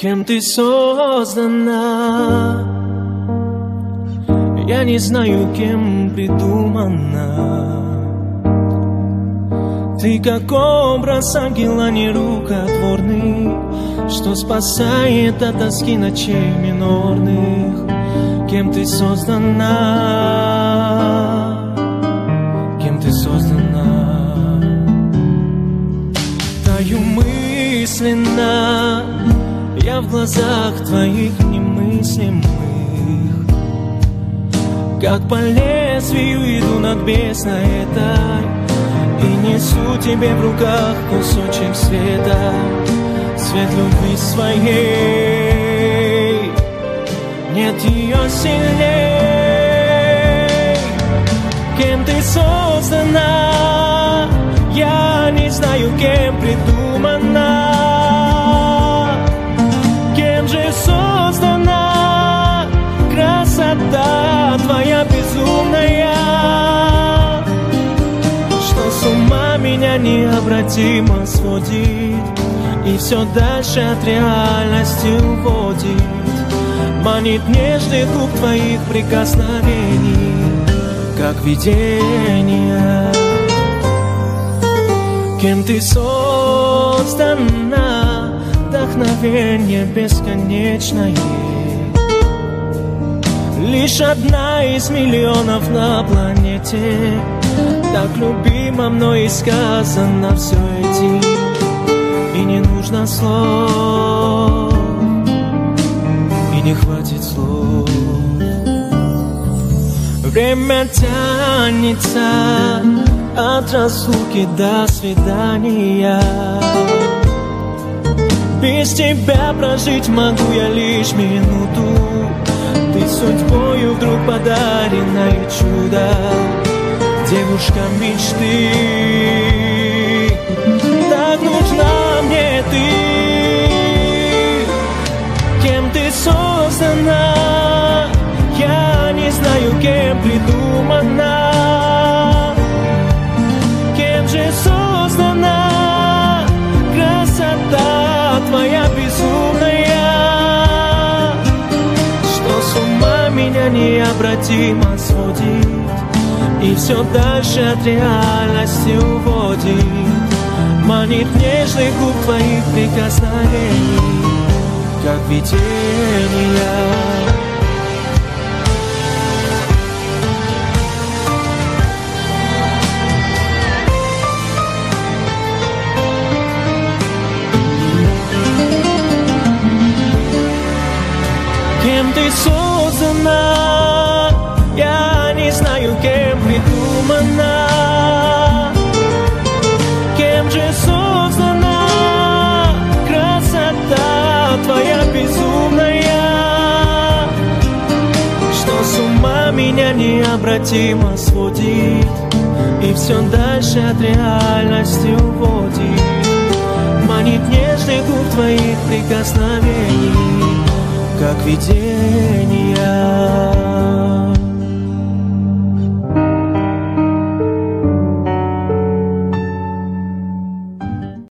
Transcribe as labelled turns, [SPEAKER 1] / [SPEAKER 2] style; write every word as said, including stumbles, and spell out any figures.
[SPEAKER 1] Кем ты создана? Я не знаю, кем придумана. Ты как образ ангела нерукотворный, что спасает от тоски ночей минорных. Кем ты создана? Кем ты создана? Таю мысленно я в глазах твоих немыслимых, как по лезвию иду над бездной этой, и несу тебе в руках кусочек света, свет любви своей. Нет ее сильней. Кем ты создана? Я не знаю, кем придумана. Кем же создана красота твоя безумная, что с ума меня необратимо сводит и все дальше от реальности уводит. Манит нежных губ твоих прикосновений, как видение. Кем ты создана? Вдохновение бесконечное, лишь одна из миллионов на планете, так любима мной и сказано все эти, и не нужно слов, и не хватит слов. Время тянется от разлуки до свидания. Без тебя прожить могу я лишь минуту. Ты судьбою вдруг подаренное чудо, девушка мечты. Так нужна мне ты. Кем ты создана? Я не знаю, кем придумана. Кем же создана красота твоя безумная, что с ума меня необратимо сводит и все дальше от реальности уводит. Манит нежных губ твоих прикосновений, как видение. Кем ты создана? Я не знаю, кем придумана. Кем же создана красота твоя безумная, что с ума меня необратимо сводит и все дальше от реальности уводит. Манит нежных губ твоих прикосновений, как видение.